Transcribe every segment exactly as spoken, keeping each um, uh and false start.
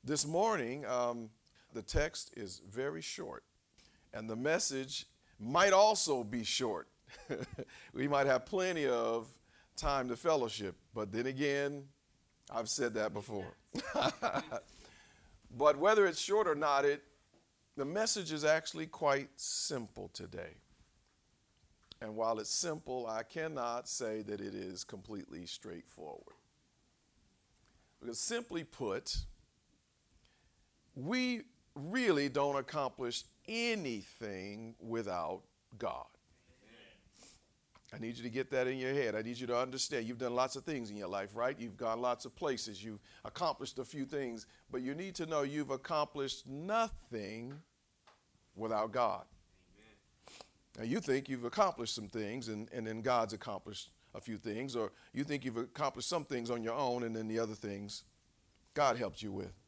This morning, um, the text is very short, and the message might also be short. We might have plenty of time to fellowship, but then again, I've said that before. But whether it's short or not, it the message is actually quite simple today. And while it's simple, I cannot say that it is completely straightforward. Because simply put, we really don't accomplish anything without God. I need you to get that in your head. I need you to understand you've done lots of things in your life, right? You've gone lots of places. You've accomplished a few things, but you need to know you've accomplished nothing without God. Now, you think you've accomplished some things, and, and then God's accomplished a few things, or you think you've accomplished some things on your own, and then the other things God helped you with.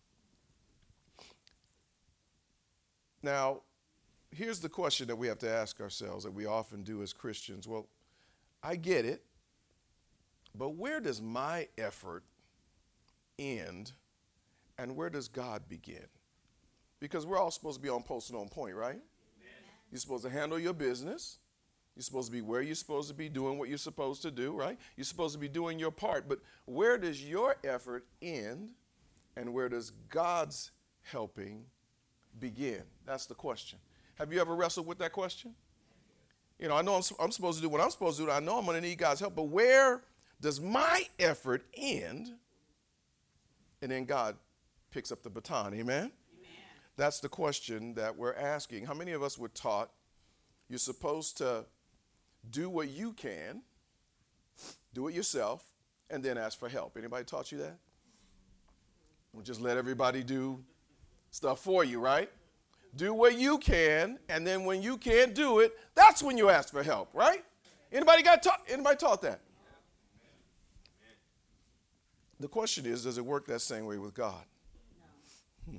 Now, here's the question that we have to ask ourselves that we often do as Christians. Well, I get it, but where does my effort end, and where does God begin? Because we're all supposed to be on post and on point, right? Amen. You're supposed to handle your business. You're supposed to be where you're supposed to be, doing what you're supposed to do, right? You're supposed to be doing your part, but where does your effort end, and where does God's helping begin? That's the question. Have you ever wrestled with that question? You know, I know I'm, I'm supposed to do what I'm supposed to do. I know I'm going to need God's help, but where does my effort end? And then God picks up the baton. Amen? Amen. That's the question that we're asking. How many of us were taught you're supposed to do what you can, do it yourself, and then ask for help? Anybody taught you that? We'll just let everybody do stuff for you, right? Do what you can, and then when you can't do it, that's when you ask for help, right? Anybody got taught? Anybody taught that? The question is, does it work that same way with God? No.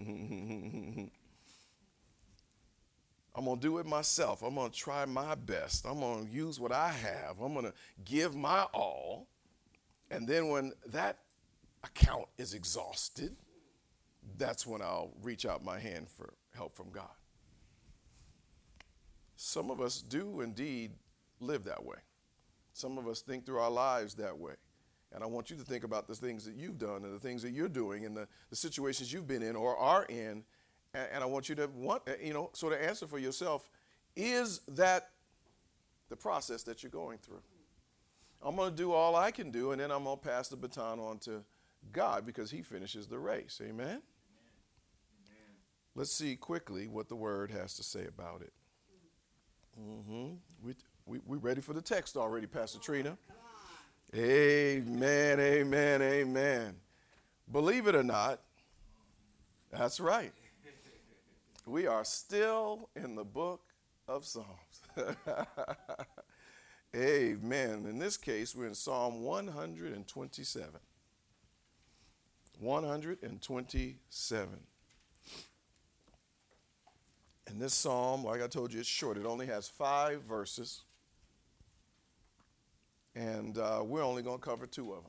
I'm going to do it myself. I'm going to try my best. I'm going to use what I have. I'm going to give my all. And then when that account is exhausted, that's when I'll reach out my hand for help from God. Some of us do indeed live that way. Some of us think through our lives that way. And I want you to think about the things that you've done and the things that you're doing and the, the situations you've been in or are in. And, and I want you to want, you know, sort of answer for yourself, is that the process that you're going through? I'm going to do all I can do, and then I'm going to pass the baton on to God because he finishes the race. Amen? Let's see quickly what the word has to say about it. Mm-hmm. We, we, we ready for the text already, Pastor Trina? Amen, amen, amen. Believe it or not, that's right. We are still in the book of Psalms. Amen. In this case, we're in Psalm one twenty-seven. one twenty-seven. And this psalm, like I told you, it's short. It only has five verses. And uh, we're only going to cover two of them.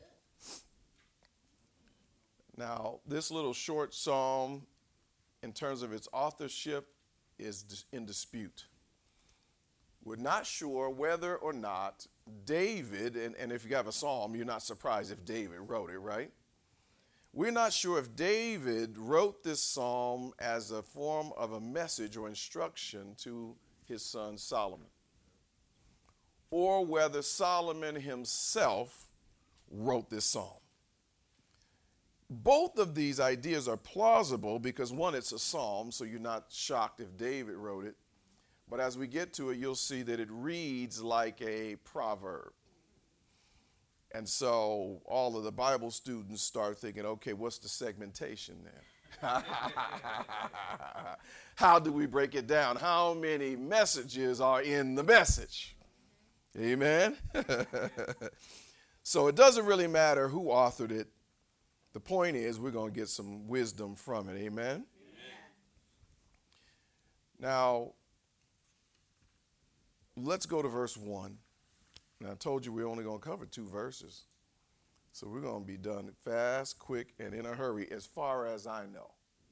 Now, this little short psalm, in terms of its authorship, is in dispute. We're not sure whether or not David, and, and if you have a psalm, you're not surprised if David wrote it, right? We're not sure if David wrote this psalm as a form of a message or instruction to his son Solomon, or whether Solomon himself wrote this psalm. Both of these ideas are plausible because, one, it's a psalm, so you're not shocked if David wrote it. But as we get to it, you'll see that it reads like a proverb. And so all of the Bible students start thinking, okay, what's the segmentation then? How do we break it down? How many messages are in the message? Amen? So it doesn't really matter who authored it. The point is we're going to get some wisdom from it. Amen? Amen. Now, let's go to verse one. And I told you we're only going to cover two verses. So we're going to be done fast, quick, and in a hurry, as far as I know.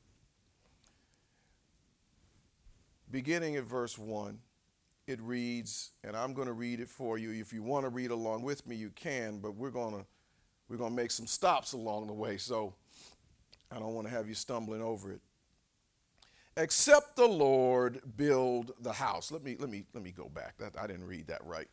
Beginning at verse one, it reads, and I'm going to read it for you. If you want to read along with me, you can, but we're going to we're going to make some stops along the way, so I don't want to have you stumbling over it. Except the Lord build the house. Let me let me let me go back. That, I didn't read that right.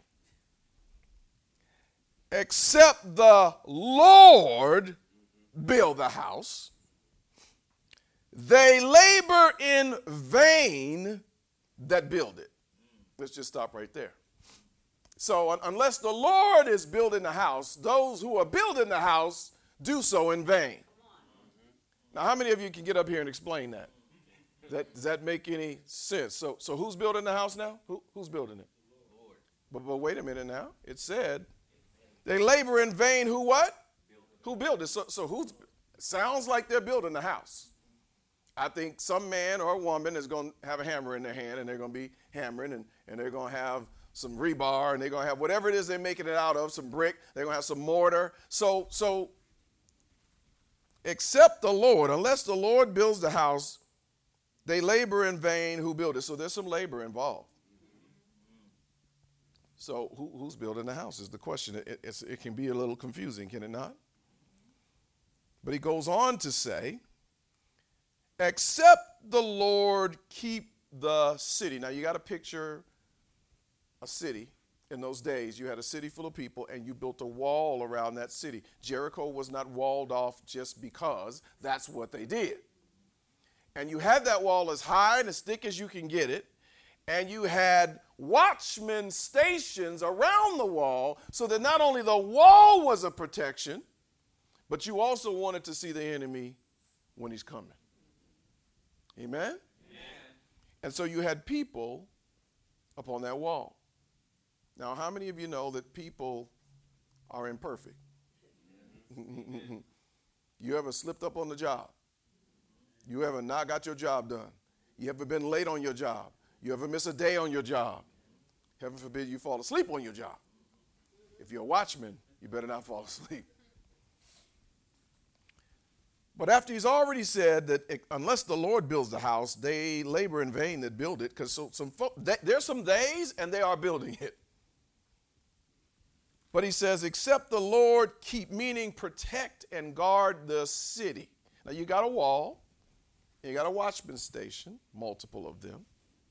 Except the Lord build the house, they labor in vain that build it. Let's just stop right there. So un- unless the Lord is building the house, those who are building the house do so in vain. Now, how many of you can get up here and explain that? That does that make any sense? So, so who's building the house now? Who, who's building it? But, but wait a minute now. It said they labor in vain. Who what? Who build it? So, so who's? Sounds like they're building the house. I think some man or woman is going to have a hammer in their hand, and they're going to be hammering, and, and they're going to have some rebar, and they're going to have whatever it is they're making it out of, some brick. They're going to have some mortar. So, so except the Lord, unless the Lord builds the house, they labor in vain who build it. So there's some labor involved. So who, who's building the house is the question. It, it's, it can be a little confusing, can it not? But he goes on to say, except the Lord keep the city. Now you got to picture a city. In those days, you had a city full of people, and you built a wall around that city. Jericho was not walled off just because. That's what they did. And you had that wall as high and as thick as you can get it, and you had watchmen stations around the wall so that not only the wall was a protection, but you also wanted to see the enemy when he's coming. Amen? Amen. And so you had people upon that wall. Now, how many of you know that people are imperfect? You ever slipped up on the job? You ever not got your job done? You ever been late on your job? You ever miss a day on your job? Heaven forbid you fall asleep on your job. If you're a watchman, you better not fall asleep. But after he's already said that it, unless the Lord builds the house, they labor in vain that build it, because so, some fo- th- there's some days and they are building it. But he says, except the Lord keep, meaning protect and guard the city. Now you got a wall, you got a watchman station, multiple of them.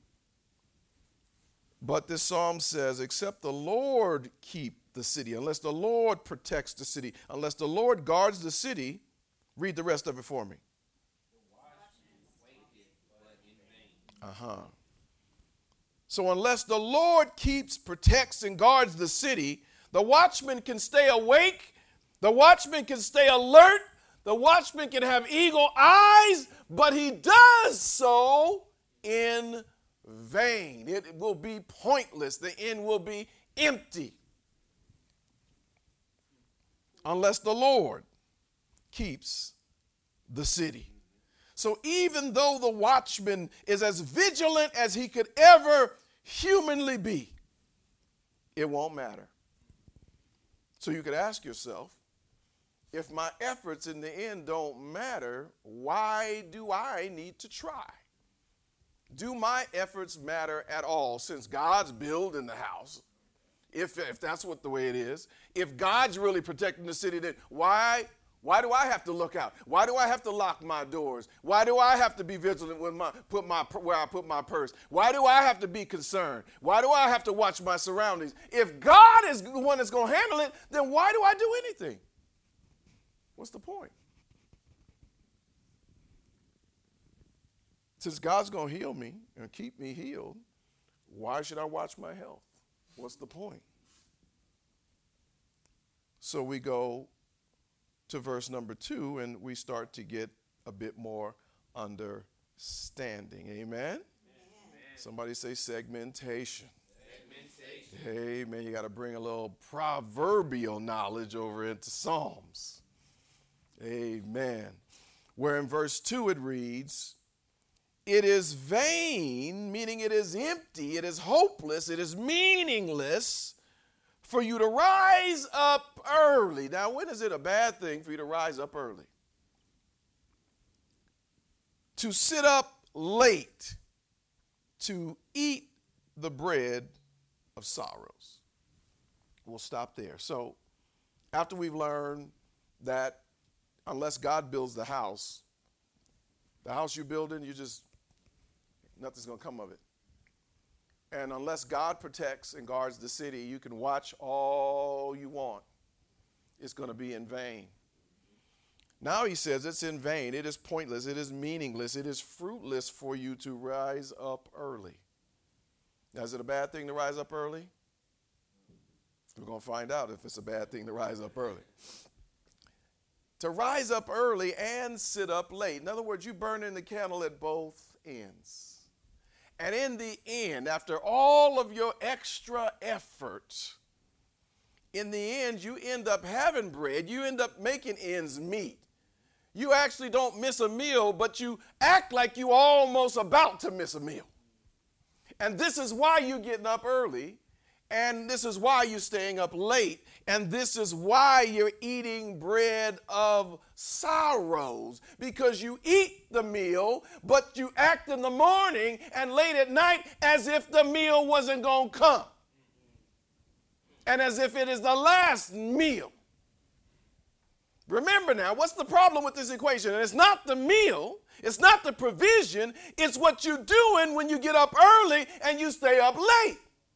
But this psalm says, except the Lord keep the city, unless the Lord protects the city, unless the Lord guards the city. Read the rest of it for me. Uh-huh. So unless the Lord keeps, protects, and guards the city, the watchman can stay awake, the watchman can stay alert, the watchman can have eagle eyes, but he does so in vain. It will be pointless. The end will be empty. Unless the Lord keeps the city. So even though the watchman is as vigilant as he could ever humanly be, it won't matter. So you could ask yourself, if my efforts in the end don't matter, why do I need to try? Do my efforts matter at all, since God's building the house? If, if that's what the way it is, if God's really protecting the city, then why Why do I have to look out? Why do I have to lock my doors? Why do I have to be vigilant with my, put my, where I put my purse? Why do I have to be concerned? Why do I have to watch my surroundings? If God is the one that's going to handle it, then why do I do anything? What's the point? Since God's going to heal me and keep me healed, why should I watch my health? What's the point? So we go to verse number two, and we start to get a bit more understanding. Amen? Amen. Somebody say segmentation. Segmentation. Amen. You got to bring a little proverbial knowledge over into Psalms. Amen. Where in verse two it reads, it is vain, meaning it is empty, it is hopeless, it is meaningless for you to rise up early. Now, when is it a bad thing for you to rise up early? To sit up late, to eat the bread of sorrows. We'll stop there. So, after we've learned that unless God builds the house, the house you're building, you just, nothing's going to come of it. And unless God protects and guards the city, you can watch all you want. It's going to be in vain. Now he says it's in vain, it is pointless, it is meaningless, it is fruitless for you to rise up early. Now, is it a bad thing to rise up early? We're going to find out if it's a bad thing to rise up early. To rise up early and sit up late. In other words, you burn in the candle at both ends. And in the end, after all of your extra effort, in the end, you end up having bread. You end up making ends meet. You actually don't miss a meal, but you act like you almost about to miss a meal. And this is why you're getting up early, and this is why you're staying up late, and this is why you're eating bread of sorrows, because you eat the meal, but you act in the morning and late at night as if the meal wasn't going to come, and as if it is the last meal. Remember now, what's the problem with this equation? And it's not the meal, it's not the provision, it's what you're doing when you get up early and you stay up late.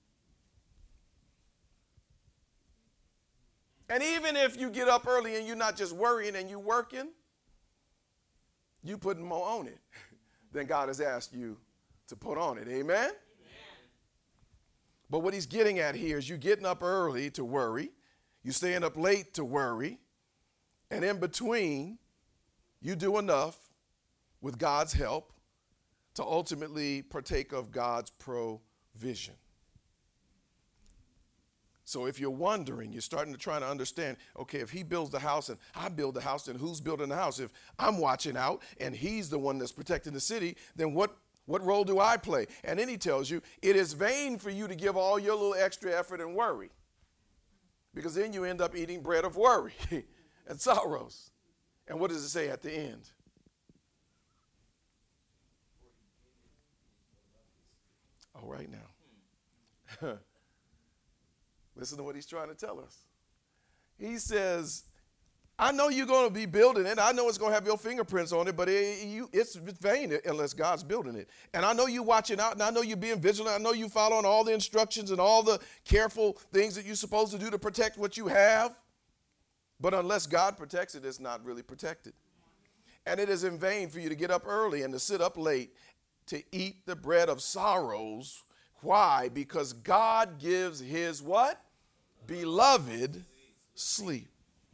And even if you get up early and you're not just worrying and you're working, you putting more on it than God has asked you to put on it. Amen? Amen. But what he's getting at here is you getting up early to worry, you staying up late to worry, and in between, you do enough with God's help to ultimately partake of God's provision. So if you're wondering, you're starting to try to understand, okay, if he builds the house and I build the house, then who's building the house? If I'm watching out and he's the one that's protecting the city, then what, what role do I play? And then he tells you, it is vain for you to give all your little extra effort and worry, because then you end up eating bread of worry and sorrows. And what does it say at the end? All right now. Listen to what he's trying to tell us. He says, I know you're going to be building it. I know it's going to have your fingerprints on it, but it, you, it's vain unless God's building it. And I know you're watching out, and I know you're being vigilant. I know you're following all the instructions and all the careful things that you're supposed to do to protect what you have. But unless God protects it, it's not really protected. And it is in vain for you to get up early and to sit up late to eat the bread of sorrows. Why? Because God gives his what? Beloved sleep.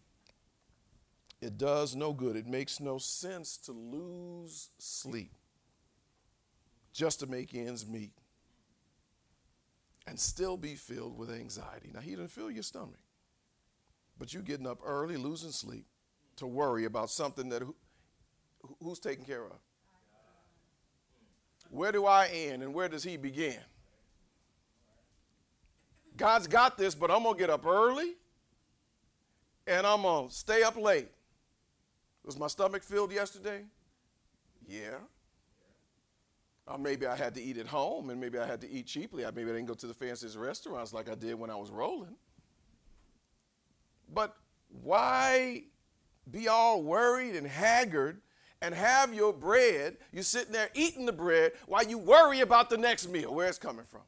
It does no good. It makes no sense to lose sleep just to make ends meet and still be filled with anxiety. Now, he didn't fill your stomach, but you getting up early, losing sleep to worry about something that who, who's taking care of? Where do I end and where does he begin? God's got this, but I'm going to get up early and I'm going to stay up late. Was my stomach filled yesterday? Yeah. Or maybe I had to eat at home, and maybe I had to eat cheaply. Maybe I didn't go to the fanciest restaurants like I did when I was rolling. But why be all worried and haggard and have your bread, you're sitting there eating the bread while you worry about the next meal, where it's coming from?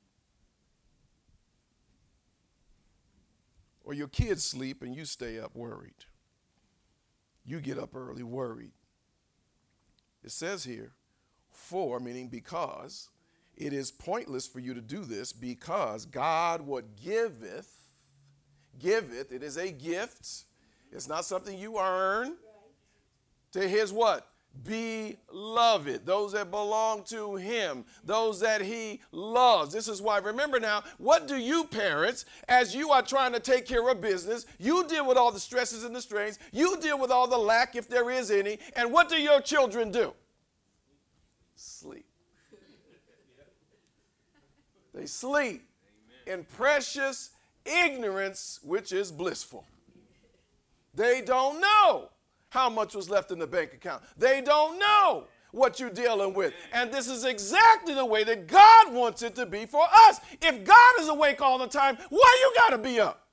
Or your kids sleep and you stay up worried. You get up early worried. It says here, for, meaning because, it is pointless for you to do this, because God what giveth, giveth, it is a gift. It's not something you earn. To his what? Beloved, those that belong to him, those that he loves. This is why, remember now, what do you parents, as you are trying to take care of business, you deal with all the stresses and the strains, you deal with all the lack if there is any, and what do your children do? Sleep. They sleep in precious ignorance, which is blissful. They don't know how much was left in the bank account. They don't know what you're dealing with. And this is exactly the way that God wants it to be for us. If God is awake all the time, why you got to be up?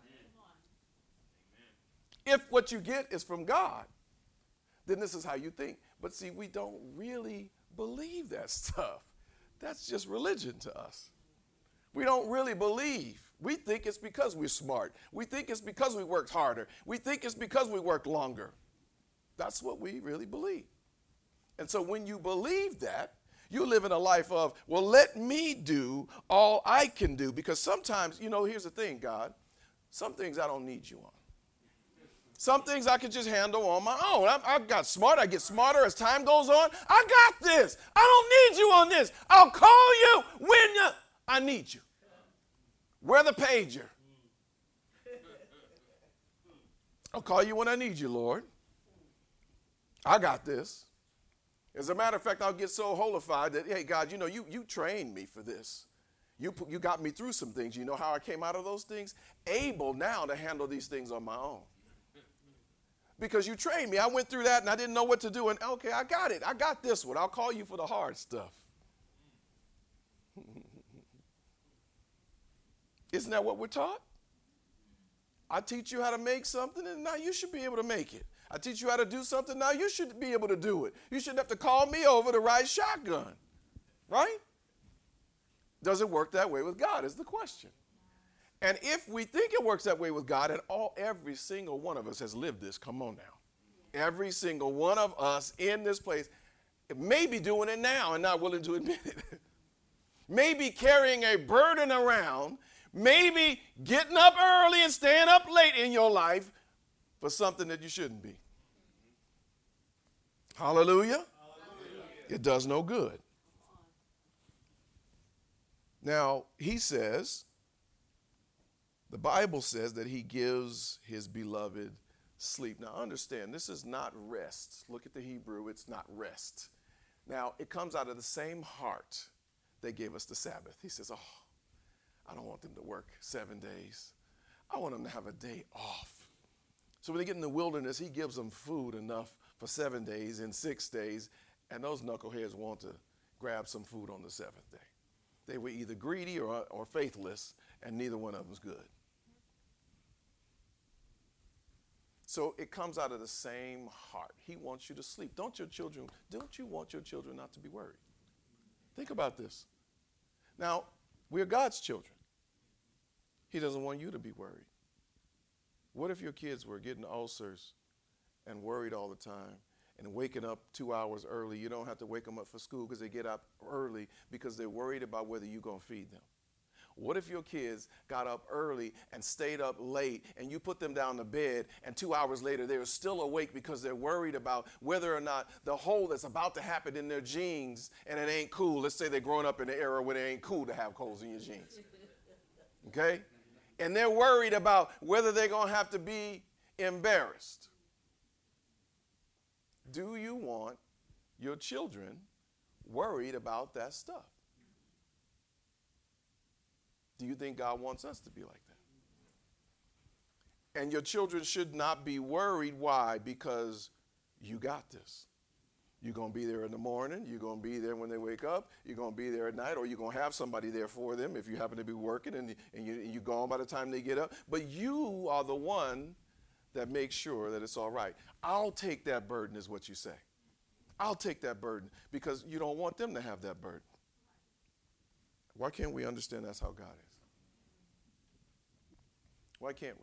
If what you get is from God, then this is how you think. But see, we don't really believe that stuff. That's just religion to us. We don't really believe. We think it's because we're smart. We think it's because we worked harder. We think it's because we worked longer. That's what we really believe. And so when you believe that, you live in a life of, well, let me do all I can do. Because sometimes, you know, here's the thing, God. Some things I don't need you on. Some things I can just handle on my own. I, I got smart. I get smarter as time goes on. I got this. I don't need you on this. I'll call you when you, I need you. Wear the pager. I'll call you when I need you, Lord. I got this. As a matter of fact, I'll get so holified that, hey, God, you know, you, you trained me for this. You, you got me through some things. You know how I came out of those things? Able now to handle these things on my own. Because you trained me. I went through that and I didn't know what to do. And okay, I got it. I got this one. I'll call you for the hard stuff. Isn't that what we're taught? I teach you how to make something and now you should be able to make it. I teach you how to do something, now you should be able to do it. You shouldn't have to call me over to ride shotgun. Right? Does it work that way with God is the question. And if we think it works that way with God, and all every single one of us has lived this, come on now. Every single one of us in this place may be doing it now and not willing to admit it. Maybe carrying a burden around, maybe getting up early and staying up late in your life for something that you shouldn't be. Hallelujah. Hallelujah. It does no good. Now, he says, the Bible says that he gives his beloved sleep. Now, understand, this is not rest. Look at the Hebrew, it's not rest. Now, it comes out of the same heart that gave us the Sabbath. He says, oh, I don't want them to work seven days. I want them to have a day off. So when they get in the wilderness, he gives them food enough for seven days and six days, and those knuckleheads want to grab some food on the seventh day. They were either greedy or, or faithless, and neither one of them is good. So it comes out of the same heart. He wants you to sleep. Don't your children, don't you want your children not to be worried? Think about this. Now, we're God's children. He doesn't want you to be worried. What if your kids were getting ulcers and worried all the time and waking up two hours early? You don't have to wake them up for school because they get up early because they're worried about whether you're going to feed them. What if your kids got up early and stayed up late and you put them down to bed and two hours later they were still awake because they're worried about whether or not the hole that's about to happen in their jeans and it ain't cool. Let's say they're growing up in an era where it ain't cool to have holes in your jeans. Okay? And they're worried about whether they're going to have to be embarrassed. Do you want your children worried about that stuff? Do you think God wants us to be like that? And your children should not be worried. Why? Because you got this. You're going to be there in the morning. You're going to be there when they wake up. You're going to be there at night, or you're going to have somebody there for them if you happen to be working and, and, you, and you're gone by the time they get up. But you are the one that makes sure that it's all right. I'll take that burden is what you say. I'll take that burden because you don't want them to have that burden. Why can't we understand that's how God is? Why can't we?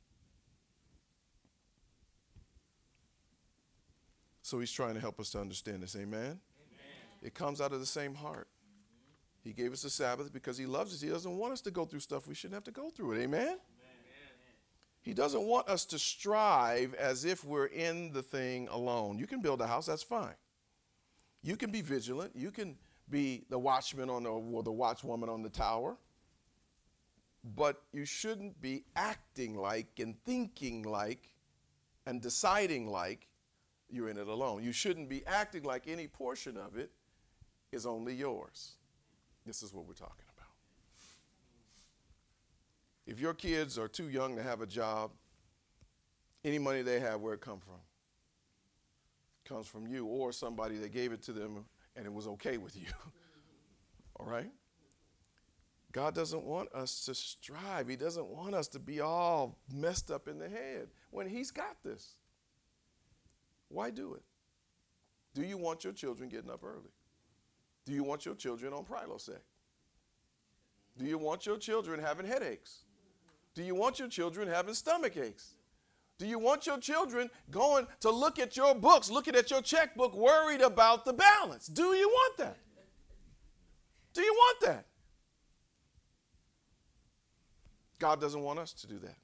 So he's trying to help us to understand this. Amen? Amen. It comes out of the same heart. He gave us the Sabbath because he loves us. He doesn't want us to go through stuff we shouldn't have to go through it. Amen? Amen. He doesn't want us to strive as if we're in the thing alone. You can build a house, that's fine. You can be vigilant. You can be the watchman on the, or the watchwoman on the tower. But you shouldn't be acting like and thinking like and deciding like you're in it alone. You shouldn't be acting like any portion of it is only yours. This is what we're talking about. If your kids are too young to have a job, any money they have, where it come from? It comes from you or somebody that gave it to them and it was okay with you. All right? God doesn't want us to strive. He doesn't want us to be all messed up in the head when he's got this. Why do it? Do you want your children getting up early? Do you want your children on Prilosec? Do you want your children having headaches? Do you want your children having stomach aches? Do you want your children going to look at your books, looking at your checkbook, worried about the balance? Do you want that? Do you want that? God doesn't want us to do that.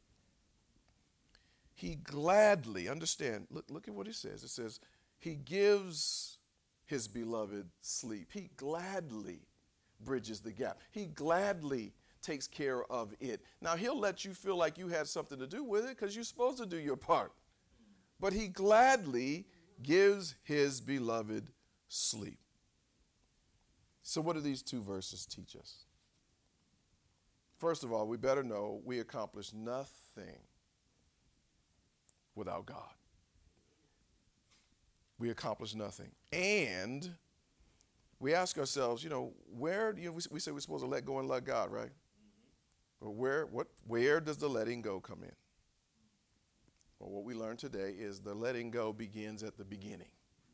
He gladly, understand, look, look at what he says. It says, he gives his beloved sleep. He gladly bridges the gap. He gladly takes care of it. Now, he'll let you feel like you had something to do with it because you're supposed to do your part. But he gladly gives his beloved sleep. So what do these two verses teach us? First of all, we better know we accomplish nothing without God. We accomplish nothing. And we ask ourselves, you know, where, you know, we, we say we're supposed to let go and let God, right? Mm-hmm. But where, what, where does the letting go come in? Well, what we learned today is the letting go begins at the beginning.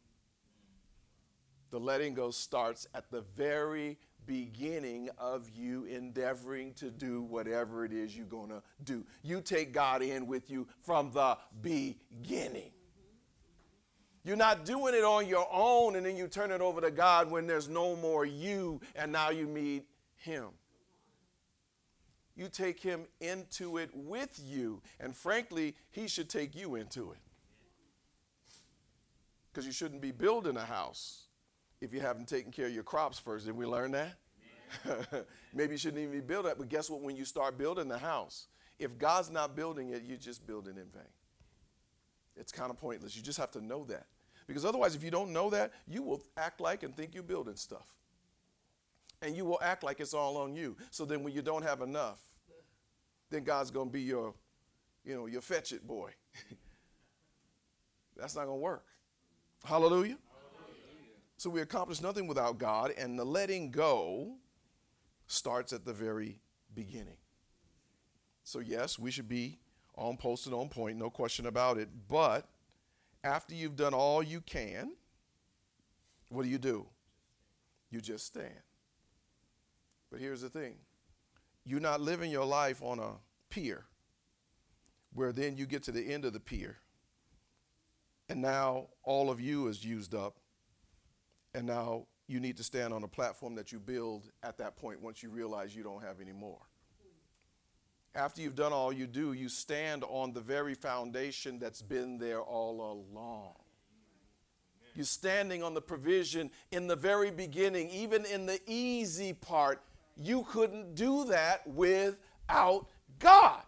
The letting go starts at the very beginning of you endeavoring to do whatever it is you're going to do. You take God in with you from the beginning. You're not doing it on your own and then you turn it over to God when there's no more you and now you meet him. You take him into it with you, and frankly, he should take you into it. Because you shouldn't be building a house if you haven't taken care of your crops first. Did we learn that? Maybe you shouldn't even be building it, but guess what? When you start building the house, if God's not building it, you're just building in vain. It's kind of pointless. You just have to know that. Because otherwise, if you don't know that, you will act like and think you're building stuff. And you will act like it's all on you. So then when you don't have enough, then God's going to be your, you know, your fetch it boy. That's not going to work. Hallelujah. So we accomplish nothing without God, and the letting go starts at the very beginning. So yes, we should be on post and on point, no question about it. But after you've done all you can, what do you do? You just stand. But here's the thing. You're not living your life on a pier where then you get to the end of the pier and now all of you is used up. And now you need to stand on a platform that you build at that point once you realize you don't have any more. After you've done all you do, you stand on the very foundation that's been there all along. You're standing on the provision in the very beginning, even in the easy part. You couldn't do that without God.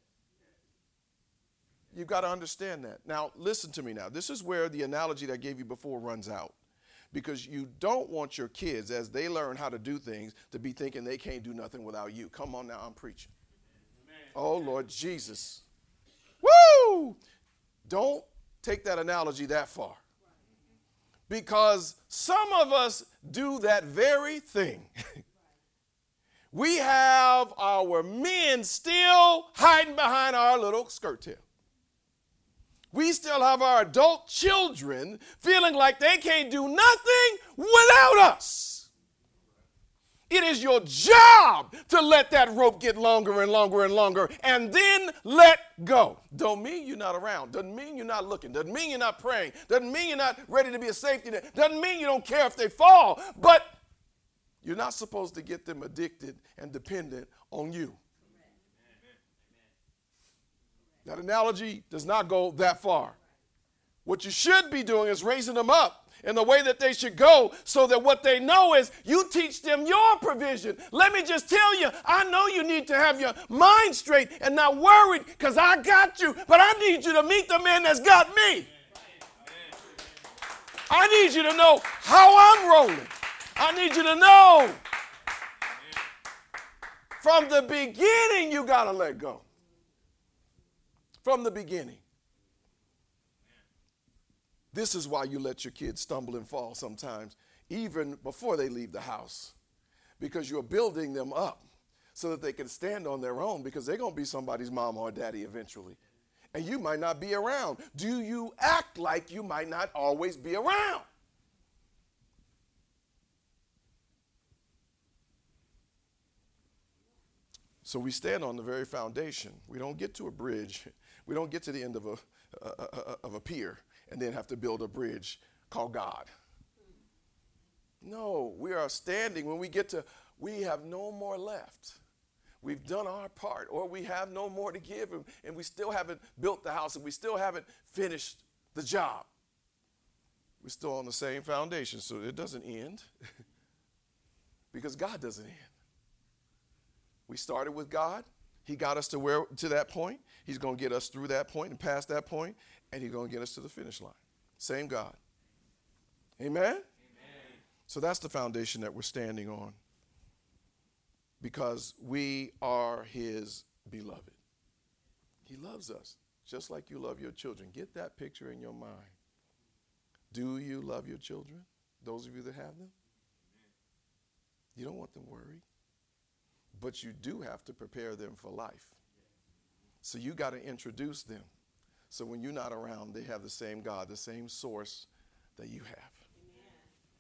You've got to understand that. Now, listen to me now. This is where the analogy that I gave you before runs out. Because you don't want your kids, as they learn how to do things, to be thinking they can't do nothing without you. Come on now, I'm preaching. Amen. Oh, Lord Jesus. Woo! Don't take that analogy that far. Because some of us do that very thing. We have our men still hiding behind our little skirt tail. We still have our adult children feeling like they can't do nothing without us. It is your job to let that rope get longer and longer and longer and then let go. Don't mean you're not around. Doesn't mean you're not looking. Doesn't mean you're not praying. Doesn't mean you're not ready to be a safety net. Doesn't mean you don't care if they fall. But you're not supposed to get them addicted and dependent on you. That analogy does not go that far. What you should be doing is raising them up in the way that they should go so that what they know is you teach them your provision. Let me just tell you, I know you need to have your mind straight and not worried because I got you, but I need you to meet the man that's got me. I need you to know how I'm rolling. I need you to know From the beginning, you got to let go. From the beginning. This is why you let your kids stumble and fall sometimes, even before they leave the house, because you're building them up so that they can stand on their own, because they're going to be somebody's mom or daddy eventually. And you might not be around. Do you act like you might not always be around? So we stand on the very foundation. We don't get to a bridge. We don't get to the end of a, uh, uh, of a pier and then have to build a bridge called God. No, we are standing when we get to, we have no more left. We've done our part, or we have no more to give, and, and we still haven't built the house, and we still haven't finished the job. We're still on the same foundation, so it doesn't end because God doesn't end. We started with God. He got us to where to that point. He's going to get us through that point and past that point, and he's going to get us to the finish line. Same God. Amen? Amen. So that's the foundation that we're standing on, because we are his beloved. He loves us just like you love your children. Get that picture in your mind. Do you love your children? Those of you that have them? You don't want them worried. But you do have to prepare them for life. So you got to introduce them. So when you're not around, they have the same God, the same source that you have. Amen.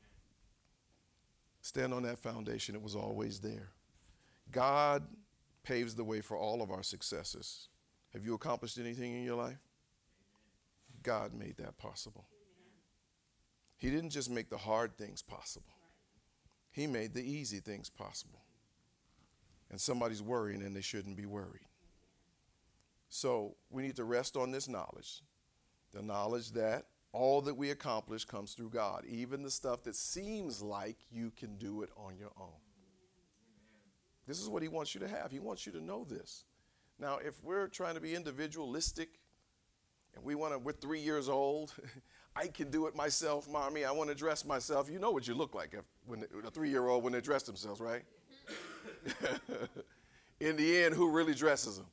Stand on that foundation. It was always there. God paves the way for all of our successes. Have you accomplished anything in your life? God made that possible. He didn't just make the hard things possible. He made the easy things possible. And somebody's worrying and they shouldn't be worried. So we need to rest on this knowledge. The knowledge that all that we accomplish comes through God. Even the stuff that seems like you can do it on your own. This is what he wants you to have. He wants you to know this. Now, if we're trying to be individualistic and we want to, we're three years old, I can do it myself, mommy. I want to dress myself. You know what you look like if, when a three-year-old when they dress themselves, right? In the end, who really dresses them?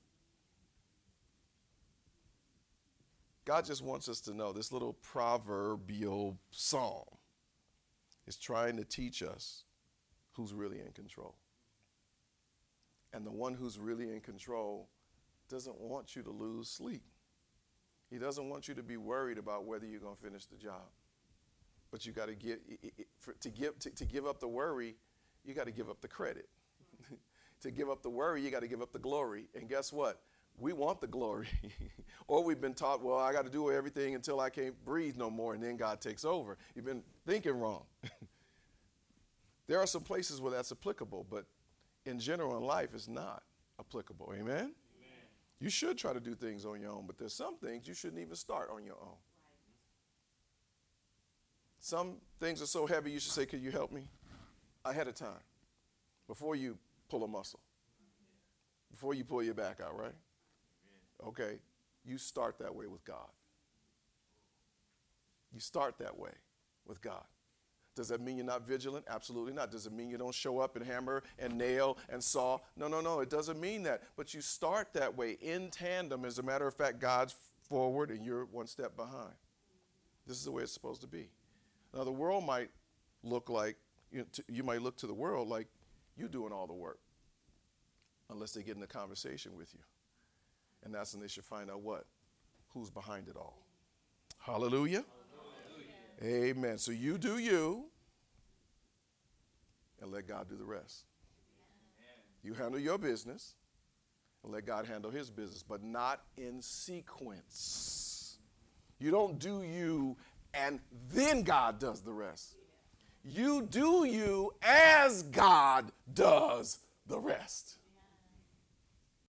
God just wants us to know this little proverbial psalm is trying to teach us who's really in control. And the one who's really in control doesn't want you to lose sleep. He doesn't want you to be worried about whether you're going to finish the job. But you got to give to give to, to give up the worry, you got to give up the credit. To give up the worry, you got to give up the glory. And guess what? We want the glory. Or we've been taught, well, I got to do everything until I can't breathe no more, and then God takes over. You've been thinking wrong. There are some places where that's applicable, but in general in life, it's not applicable. Amen? Amen? You should try to do things on your own, but there's some things you shouldn't even start on your own. Right. Some things are so heavy, you should say, could you help me? Ahead of time, before you pull a muscle, before you pull your back out, right? Okay, you start that way with God. You start that way with God. Does that mean you're not vigilant? Absolutely not. Does it mean you don't show up and hammer and nail and saw? No, no, no. It doesn't mean that. But you start that way in tandem. As a matter of fact, God's forward and you're one step behind. This is the way it's supposed to be. Now, the world might look like, you know, t- you might look to the world like you're doing all the work, unless they get in a conversation with you. And that's when they should find out what? Who's behind it all. Hallelujah. Hallelujah. Amen. So you do you and let God do the rest. Amen. You handle your business and let God handle his business, but not in sequence. You don't do you and then God does the rest. You do you as God does the rest.